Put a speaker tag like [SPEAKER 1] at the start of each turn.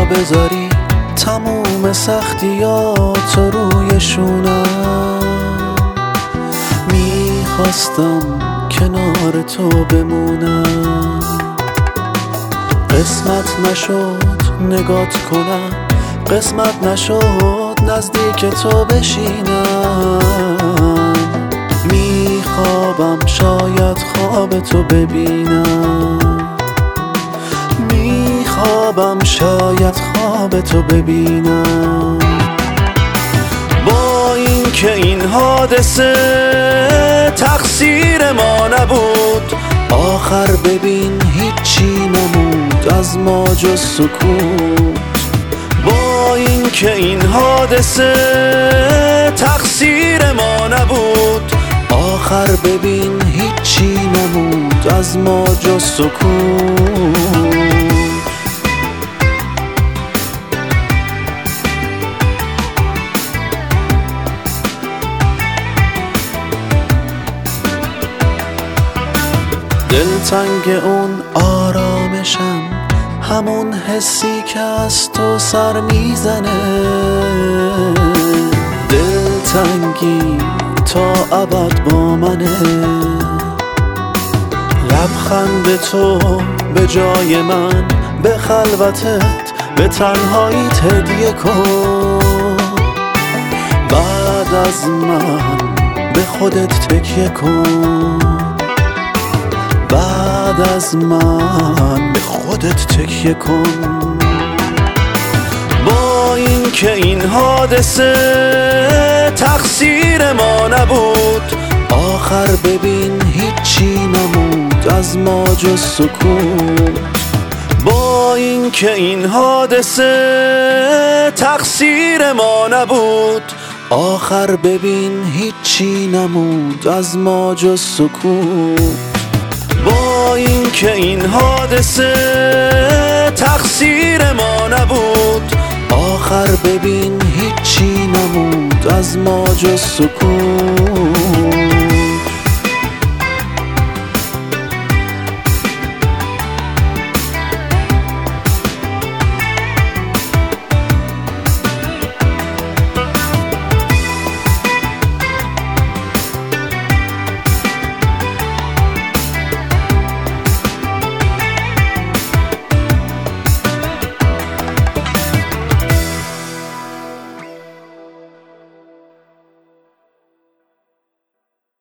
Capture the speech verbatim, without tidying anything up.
[SPEAKER 1] بذاری تموم سختیات روی شونم. میخواستم کنار تو بمونم، قسمت نشد نگات کنم، قسمت نشد نزدیک تو بشینم. میخوابم شاید خواب تو ببینم، میخوابم شاید خواب تو ببینم. با این که این حادثه تقصیر ما نبود، آخر ببین هیچی نمود از ما جز سکوت. با این که این حادثه تقصیر ما نبود، آخر ببین هیچی نمود از ما جز سکوت. دلتنگ اون آرامشم، همون حسی که از تو سر میزنه. دلتنگی تا ابد با منه، لبخند تو به جای من به خلوتت به تنهاییت هدیه کن. بعد از من به خودت تکیه کن، بعد از من به خودت تکیه کن. با این که این حادثه تقصیر ما نبود، آخر ببین هیچی نمود از ما جز سکوت. با این که این حادثه تقصیر ما نبود، آخر ببین هیچی نمود از ما جز سکوت. با این که این حادثه تقصیر ما نبود، آخر ببین هیچی نمود از ما جز سکوت.